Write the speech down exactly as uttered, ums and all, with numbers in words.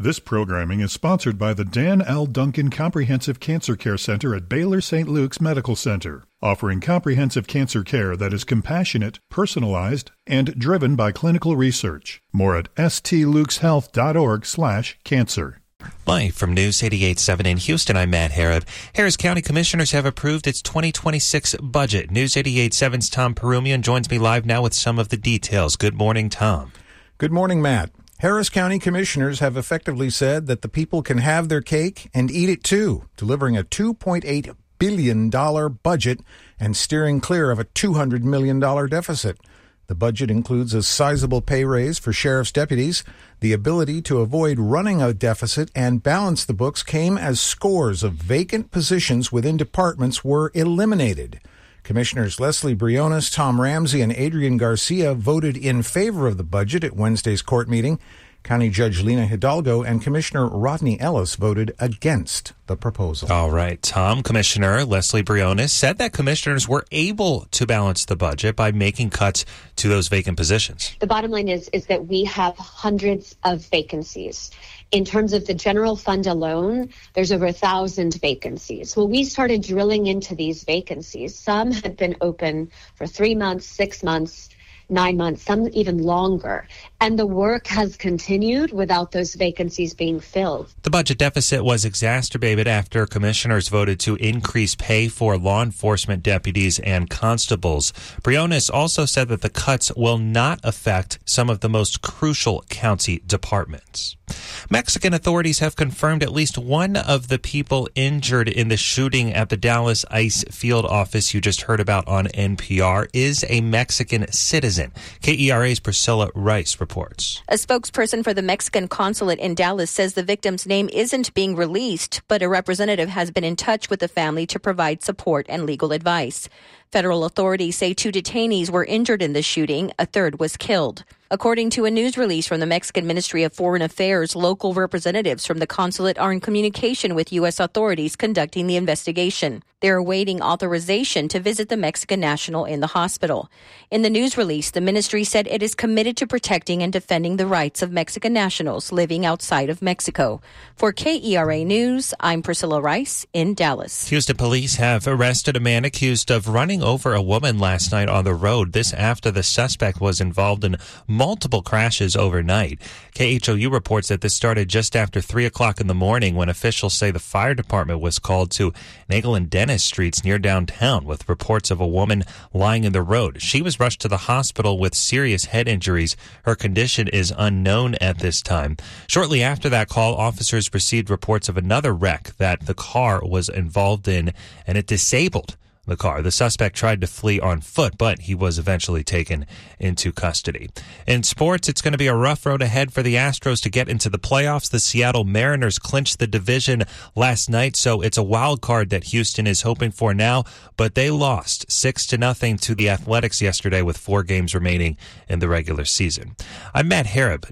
This programming is sponsored by the Dan L. Duncan Comprehensive Cancer Care Center at Baylor Saint Luke's Medical Center, offering comprehensive cancer care that is compassionate, personalized, and driven by clinical research. More at stlukeshealth.org slash cancer. Live from News eighty-eight point seven in Houston, I'm Matt Harrod. Harris County Commissioners have approved its twenty twenty-six budget. News eighty-eight point seven's Tom Perumian joins me live now with some of the details. Good morning, Tom. Good morning, Matt. Harris County Commissioners have effectively said that the people can have their cake and eat it too, delivering a two point eight billion dollars budget and steering clear of a two hundred million dollars deficit. The budget includes a sizable pay raise for sheriff's deputies. The ability to avoid running a deficit and balance the books came as scores of vacant positions within departments were eliminated. Commissioners Leslie Briones, Tom Ramsey, and Adrian Garcia voted in favor of the budget at Wednesday's court meeting. County Judge Lena Hidalgo and Commissioner Rodney Ellis voted against the proposal. All right, Tom. Commissioner Leslie Briones said that commissioners were able to balance the budget by making cuts to those vacant positions. The bottom line is, is that we have hundreds of vacancies. In terms of the general fund alone, there's over a thousand vacancies. Well, we started drilling into these vacancies. Some had been open for three months, six months, nine months, some even longer. And the work has continued without those vacancies being filled. The budget deficit was exacerbated after commissioners voted to increase pay for law enforcement deputies and constables. Briones also said that the cuts will not affect some of the most crucial county departments. Mexican authorities have confirmed at least one of the people injured in the shooting at the Dallas ICE field office you just heard about on N P R is a Mexican citizen. K E R A's Priscilla Rice reports. A spokesperson for the Mexican consulate in Dallas says the victim's name isn't being released, but a representative has been in touch with the family to provide support and legal advice. Federal authorities say two detainees were injured in the shooting. A third was killed. According to a news release from the Mexican Ministry of Foreign Affairs, local representatives from the consulate are in communication with U S authorities conducting the investigation. They're awaiting authorization to visit the Mexican national in the hospital. In the news release, the ministry said it is committed to protecting and defending the rights of Mexican nationals living outside of Mexico. For K E R A News, I'm Priscilla Rice in Dallas. Houston police have arrested a man accused of running over a woman last night on the road. This after the suspect was involved in multiple crashes overnight. K H O U reports that this started just after three o'clock in the morning when officials say the fire department was called to Nagel and Dennis streets near downtown with reports of a woman lying in the road. She was rushed to the hospital with serious head injuries. Her condition is unknown at this time. Shortly after that call, officers received reports of another wreck that the car was involved in, and it disabled the car. The suspect tried to flee on foot, but he was eventually taken into custody. In sports, it's going to be a rough road ahead for the Astros to get into the playoffs. The Seattle Mariners clinched the division last night, so it's a wild card that Houston is hoping for now, but they lost six to nothing to the Athletics yesterday with four games remaining in the regular season. I'm Matt Harrod.